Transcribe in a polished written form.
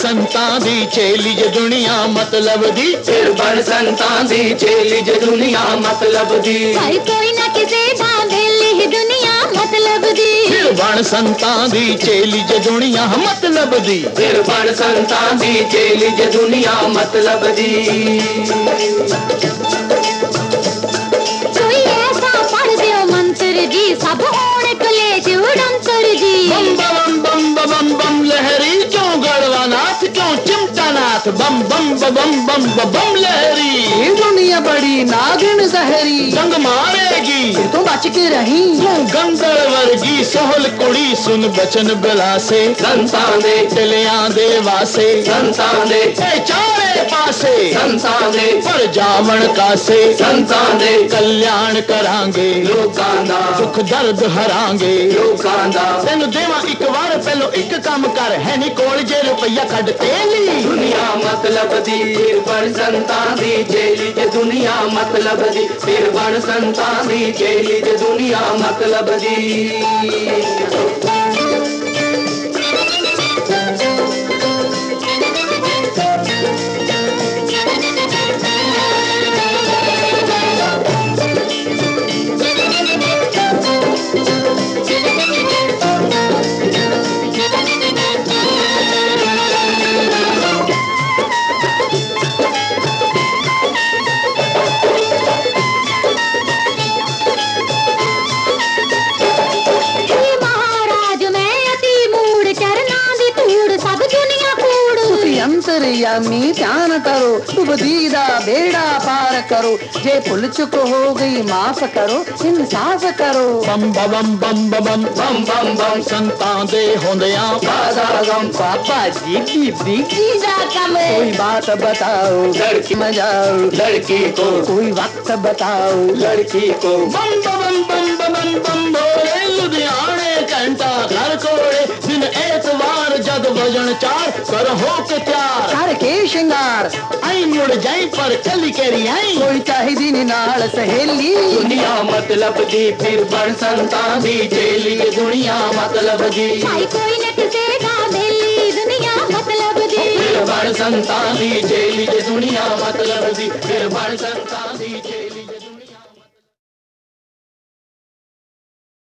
संतां दी चेली जे दुनिया मतलब दी, फिर बन संतां दी चेली जे दुनिया मतलब दी। भाई कोई ना किसे बांधेली दुनिया मतलब दी, फिर बन संतां दी चेली जे दुनिया मतलब दी, फिर बन संतां दी चेली जे दुनिया मतलब दी। कोई ऐसा पढ़ दियो मंत्र जी सब होने कलेश उड़ंतर जी। बम बम बम बम बम लहरी क्यों गढ़वा नाथ क्यों चिमटा नाथ, बम बम बम बम बम लहरी। ये दुनिया बड़ी नागिन जहरी, जंग मारेगी तो बच के रही। तू गंदड़ वर्गी सोहल कुड़ी सुन बचन बिलासे, संतां दे चलिया दे वासे, संतां दे ए चारे पासे, संतां दे पर जावण कासे, संतां दे कल्याण करांगे लोकां दा, दुख दर्द हरांगे लोकां दा। तेन देवा एक बार पहलो एक काम कर, है नी कोल जे रुपया कट तेली। दुनिया मतलब दी फिर बन संतां दी चेली जे दुनिया मतलब दी, फिर बन संतां दी चेली जे दुनिया मतलब दी। अंतर्यामी ध्यान करो, शुभ दीदा बेड़ा पार करो, जे भूल चुक हो गई माफ करो, इंसाफ करो। बम बम बम बम बम बम बम संतां दे होंदियां बादा गम। पापा जी बीबी की कम, कोई बात बताओ लड़की मजाओ, लड़की को कोई वक्त बताओ लड़की को। बम बम बम बम बम भोले लुधियाने घंटा घर कोड़े, दिन एतवार जद बजन चार कर हो के त्यार, कर के श्रृंगार आई मुड़ जाई पर कली केरी आई, कोई चाहिदी नी नाल सहेली। दुनिया मतलब दी फिर बन संतां दी चेली जे दुनिया मतलब दी, भाई कोई न किसे बांधेली दुनिया मतलब दी, फिर बन संतां दी चेली जे दुनिया मतलब दी, फिर बन संतां दी चेली जे